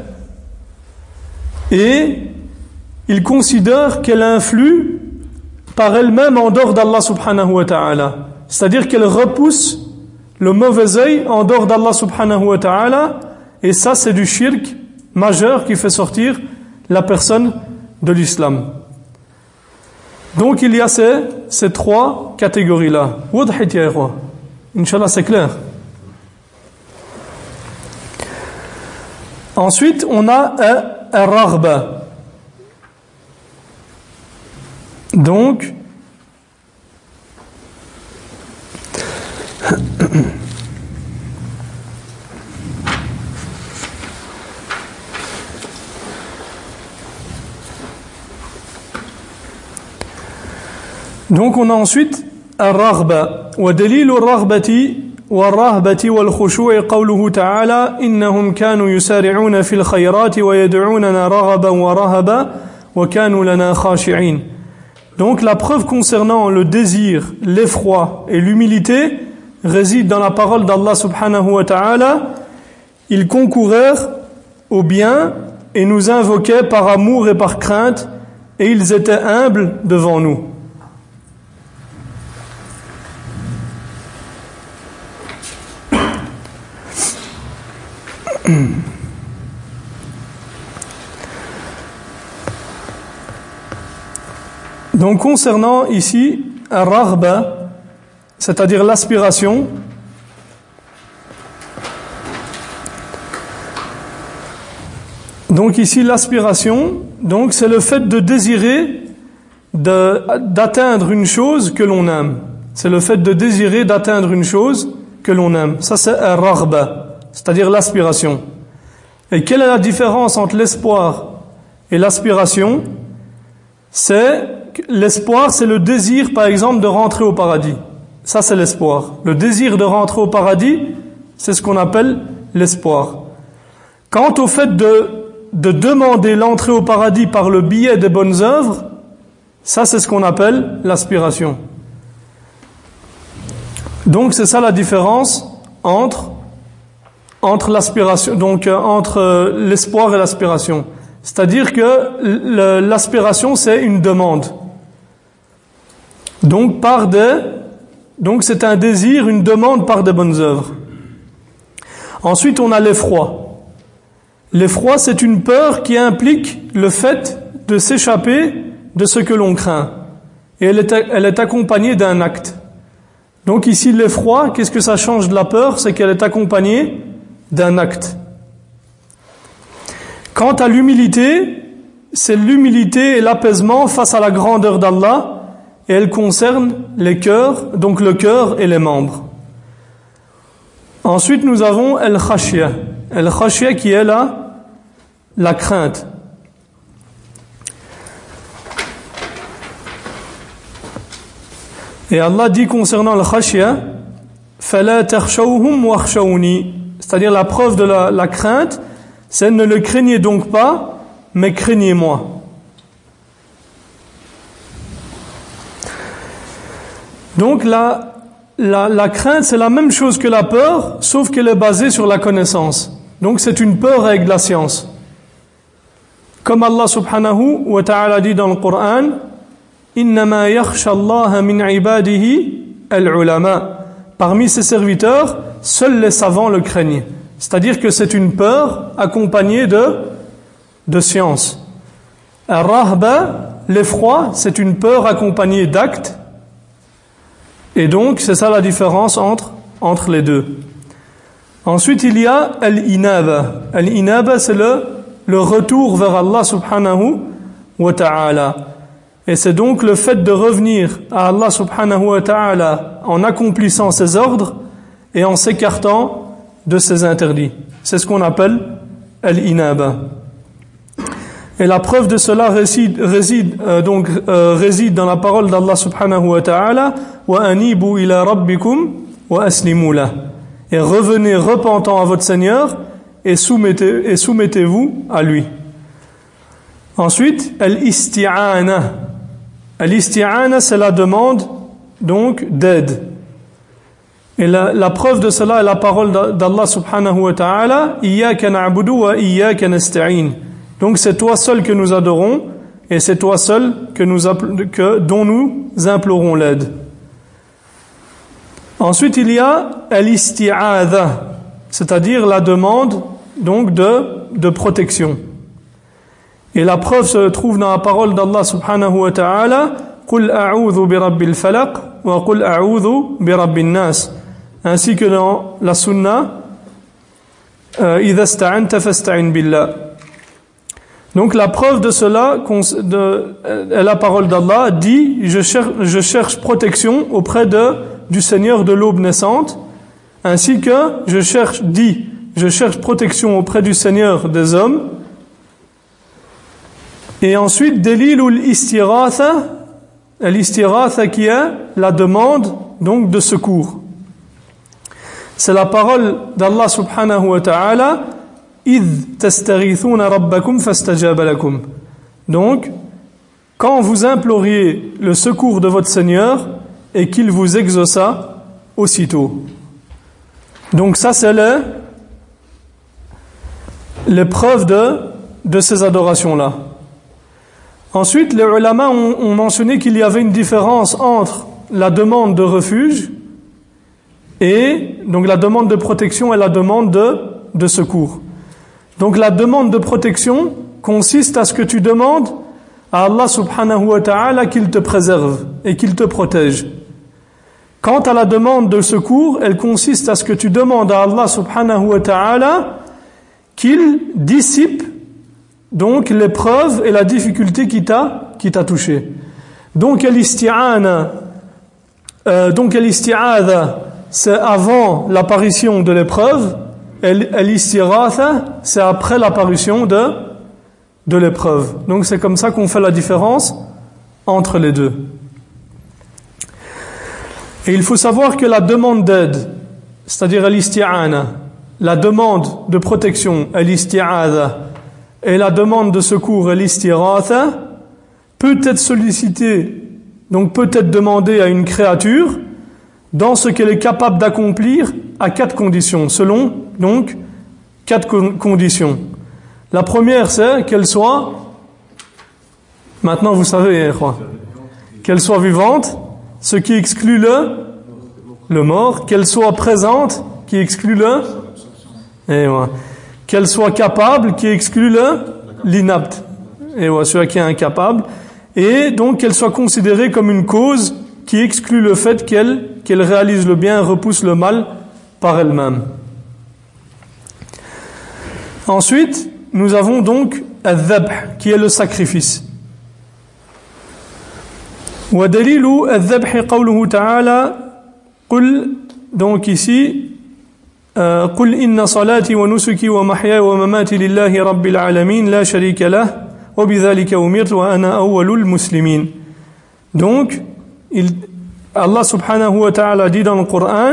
et il considère qu'elle influe par elle-même en dehors d'Allah subhanahu wa ta'ala. C'est-à-dire qu'elle repousse le mauvais œil en dehors d'Allah subhanahu wa ta'ala, et ça c'est du shirk majeur qui fait sortir la personne de l'islam. Donc il y a ces, ces trois catégories-là. Wadhit ya ikhwa. Inch'Allah, c'est clair. Ensuite, on a un-raghba. Donc, donc on a ensuite الرغبة ودليل الرغبة والرهبة والخشوع قوله تعالى إنهم كانوا يسارعون في الخيرات ويدعوننا رغبا ورهبا وكانوا لنا خاشعين. Donc la preuve concernant le désir, l'effroi et l'humilité réside dans la parole d'Allah subhanahu wa ta'ala. Ils concourèrent au bien et nous invoquaient par amour et par crainte, et ils étaient humbles devant nous. Donc concernant ici ar-raghba, c'est-à-dire l'aspiration, donc ici l'aspiration, donc c'est le fait de désirer de, d'atteindre une chose que l'on aime. C'est le fait de désirer d'atteindre une chose que l'on aime. Ça c'est ar-raghba, c'est-à-dire l'aspiration. Et quelle est la différence entre l'espoir et l'aspiration? C'est l'espoir, c'est le désir, par exemple, de rentrer au paradis. Ça, c'est l'espoir. Le désir de rentrer au paradis, c'est ce qu'on appelle l'espoir. Quant au fait de, de demander l'entrée au paradis par le biais des bonnes œuvres, ça, c'est ce qu'on appelle l'aspiration. Donc, c'est ça la différence entre, entre l'aspiration, donc, entre l'espoir et l'aspiration. C'est-à-dire que l'aspiration, c'est une demande. Donc, par des, donc c'est un désir, une demande par des bonnes œuvres. Ensuite, on a l'effroi. L'effroi, c'est une peur qui implique le fait de s'échapper de ce que l'on craint. Et elle est, elle est accompagnée d'un acte. Donc ici, l'effroi, qu'est-ce que ça change de la peur? C'est qu'elle est accompagnée d'un acte. Quant à l'humilité, c'est l'humilité et l'apaisement face à la grandeur d'Allah, et elle concerne les cœurs, donc le cœur et les membres. Ensuite, nous avons al-khashya. Al-khashya qui est là, la crainte. Et Allah dit concernant al-khashya, فَلَا تَخْشَوْهُمْ وَخْشَوْنِي, c'est-à-dire la preuve de la, la crainte, c'est ne le craignez donc pas, mais craignez-moi. Donc la, la, la crainte, c'est la même chose que la peur, sauf qu'elle est basée sur la connaissance. Donc c'est une peur avec de la science. Comme Allah subhanahu wa ta'ala dit dans le Coran, إِنَّمَا يَخْشَى اللَّهَ مِنْ عِبَادِهِ الْعُلَمَاء. Parmi ses serviteurs, seuls les savants le craignent. C'est-à-dire que c'est une peur accompagnée de, de science. Ar-rahba, l'effroi, c'est une peur accompagnée d'actes. Et donc, c'est ça la différence entre, entre les deux. Ensuite, il y a al-inaba. Al-inaba, c'est le, le retour vers Allah subhanahu wa ta'ala. Et c'est donc le fait de revenir à Allah subhanahu wa ta'ala en accomplissant ses ordres et en s'écartant de ses interdits. C'est ce qu'on appelle al-inaba. Et la preuve de cela réside, réside, euh, donc, euh, réside dans la parole d'Allah subhanahu wa ta'ala wa anibu ila rabbikum wa aslimu lah. Et revenez repentant à votre Seigneur et soumettez, et soumettez-vous à lui. Ensuite, al-isti'ana. Al-isti'ana, c'est la demande donc d'aide. Et la, la preuve de cela est la parole d'Allah subhanahu wa ta'ala, iyyaka na'budu wa iyyaka nasta'in. Donc c'est toi seul que nous adorons et c'est toi seul que nous, que, dont nous implorons l'aide. Ensuite il y a al-isti'adha, c'est-à-dire la demande donc de, de protection. Et la preuve se trouve dans la parole d'Allah subhanahu wa ta'ala, قُلْ أَعُوذُ بِرَبِّ الْفَلَقِ وَقُلْ أَعُوذُ بِرَبِّ النَّاسِ, ainsi que dans la sunna, إِذَا اسْتَعَنْتَ فَاسْتَعِنْ بِاللَّهِ. Donc la preuve de cela est la parole d'Allah, dit je cherche, je cherche protection auprès de, du Seigneur de l'aube naissante, ainsi que je cherche, dit je cherche protection auprès du Seigneur des hommes. Et ensuite, Delilul istiratha, l'istiratha qui est la demande donc de secours. C'est la parole d'Allah subhanahu wa ta'ala, إِذْ تَسْتَغِيثُونَ رَبَّكُمْ فَاسْتَجَابَ لَكُمْ. Donc, quand vous imploriez le secours de votre Seigneur et qu'il vous exauça aussitôt. Donc ça, c'est le, l'épreuve de, de ces adorations-là. Ensuite, les ulama ont, ont mentionné qu'il y avait une différence entre la demande de refuge et donc la demande de protection et la demande de, de secours. Donc la demande de protection consiste à ce que tu demandes à Allah subhanahu wa ta'ala qu'il te préserve et qu'il te protège. Quant à la demande de secours, elle consiste à ce que tu demandes à Allah subhanahu wa ta'ala qu'il dissipe donc l'épreuve et la difficulté qui t'a, qui t'a touché. Donc l'isti'ana, euh, donc l'isti'adha, c'est avant l'apparition de l'épreuve, et l'istiratha, c'est après l'apparition de, de l'épreuve. Donc c'est comme ça qu'on fait la différence entre les deux. Et il faut savoir que la demande d'aide, c'est-à-dire l'isti'ana, la demande de protection, l'isti'adha, et la demande de secours, l'istiratha, peut être sollicitée, donc peut être demandée à une créature dans ce qu'elle est capable d'accomplir à quatre conditions, selon donc quatre conditions. La première, c'est qu'elle soit, maintenant vous savez, quoi, qu'elle soit vivante, ce qui exclut le, le mort, qu'elle soit présente, qui exclut le, et voilà, qu'elle soit capable, qui exclut le, l'inapte, et voilà, celui qui est incapable, et donc qu'elle soit considérée comme une cause qui exclut le fait qu'elle, qu'elle réalise le bien et repousse le mal par elle-même. Ensuite, nous avons donc al-dhabh, qui est le sacrifice. وَدَلِيلُ الذَّبْحِ قَوْلُهُ تَعَالَى قُلْ, donc ici, قُلْ إِنَّ صَلَاتِي وَنُسُكِي وَمَحْيَايَ وَمَمَاتِي لِلَّهِ رَبِّ الْعَالَمِينَ لَا شَرِيكَ لَهُ وَبِذَلِكَ أُمِرْتُ وَأَنَا أَوَّلُ الْمُسْلِمِينَ. Donc, il, Allah subhanahu wa ta'ala dit dans le Coran,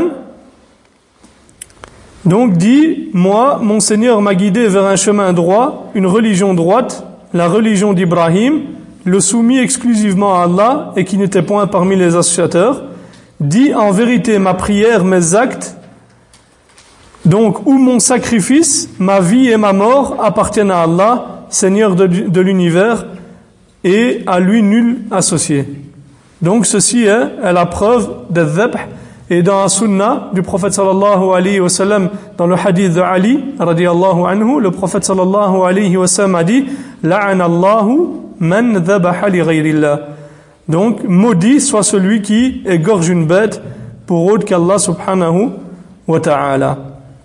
donc dit, moi, mon Seigneur m'a guidé vers un chemin droit, une religion droite, la religion d'Ibrahim, le soumis exclusivement à Allah et qui n'était point parmi les associateurs, dit en vérité ma prière, mes actes, donc où mon sacrifice, ma vie et ma mort appartiennent à Allah, Seigneur de, de l'univers, et à lui nul associé. Donc ceci est, est la preuve de dhabh. Et dans la sunna du prophète sallallahu alayhi wa sallam, dans le hadith de Ali radiyallahu anhu, le prophète sallallahu alayhi wa sallam a dit la'ana Allahu man dhabaha li ghayrillah. Donc maudit soit celui qui égorge une bête pour autre qu'Allah subhanahu wa ta'ala.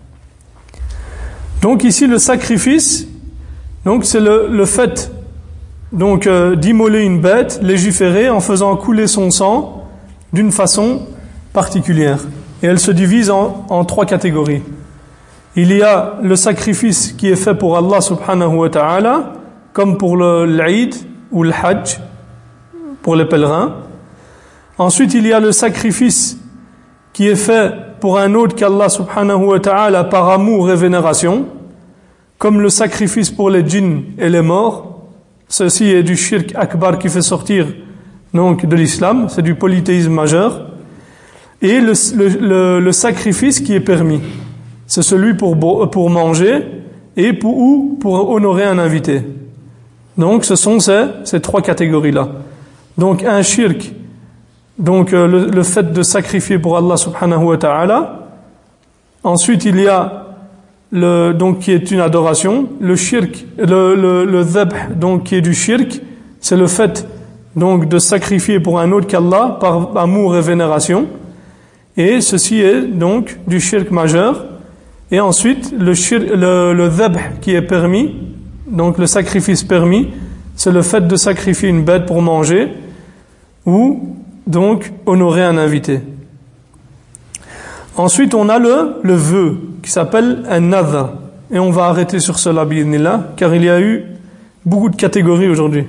Donc ici le sacrifice, donc c'est le, le fait donc euh, d'immoler une bête, légiférer en faisant couler son sang d'une façon particulière. Et elle se divise en, en trois catégories. Il y a le sacrifice qui est fait pour Allah subhanahu wa ta'ala, comme pour le l'Eid ou le Hajj, pour les pèlerins. Ensuite, il y a le sacrifice qui est fait pour un autre qu'Allah subhanahu wa ta'ala par amour et vénération, comme le sacrifice pour les djinns et les morts. Ceci est du shirk akbar qui fait sortir donc de l'islam, c'est du polythéisme majeur. Et le, le, le, le sacrifice qui est permis, c'est celui pour, pour manger et pour, ou pour honorer un invité. Donc ce sont ces, ces trois catégories-là. Donc un shirk, donc euh, le, le fait de sacrifier pour Allah subhanahu wa ta'ala. Ensuite il y a le, donc qui est une adoration. Le shirk, le, le, le dhabh, donc qui est du shirk, c'est le fait donc de sacrifier pour un autre qu'Allah par amour et vénération. Et ceci est donc du shirk majeur. Et ensuite, le, shirk, le, le dhabh qui est permis, donc le sacrifice permis, c'est le fait de sacrifier une bête pour manger ou donc honorer un invité. Ensuite, on a le, le vœu qui s'appelle un nadhr. Et on va arrêter sur cela, bi'idhnillah, car il y a eu beaucoup de catégories aujourd'hui.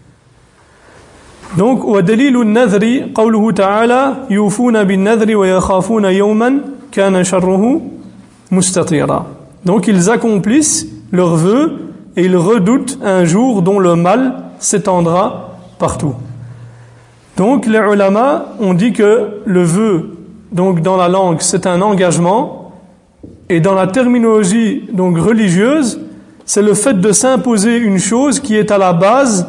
Donc, وَدَلِيلُ النَّذْرِ قَوْلُهُ تَعَالَى يُوفُونَ بِالنَّذْرِ وَيَخَافُونَ يَوْمًا كَانَ شَرُّهُ مُسْتَطِيرًا. Donc, ils accomplissent leurs vœux et ils redoutent un jour dont le mal s'étendra partout. Donc, les ulama ont dit que le vœu, donc dans la langue, c'est un engagement, et dans la terminologie donc religieuse, c'est le fait de s'imposer une chose qui est à la base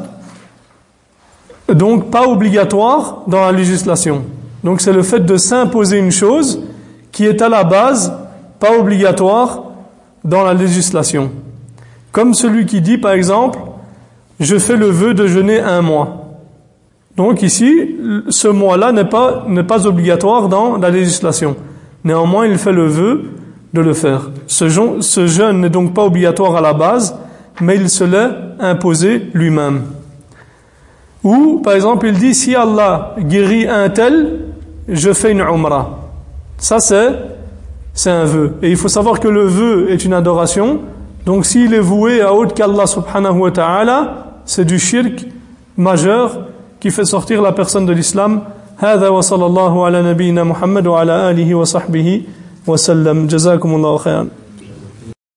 donc pas obligatoire dans la législation. Donc c'est le fait de s'imposer une chose qui est à la base pas obligatoire dans la législation. Comme celui qui dit par exemple je fais le vœu de jeûner un mois. Donc ici, ce mois-là n'est pas, n'est pas obligatoire dans la législation. Néanmoins, il fait le vœu de le faire. Ce, jeûne, ce jeûne n'est donc pas obligatoire à la base, mais il se l'est imposé lui-même. Ou, par exemple, il dit, si Allah guérit un tel, je fais une umrah. Ça, c'est, c'est un vœu. Et il faut savoir que le vœu est une adoration. Donc, s'il est voué à autre qu'Allah subhanahu wa ta'ala, c'est du shirk majeur qui fait sortir la personne de l'islam. هذا وصلى الله على نبينا محمد وعلى آله وصحبه وسلم. جزاكم الله خيرا.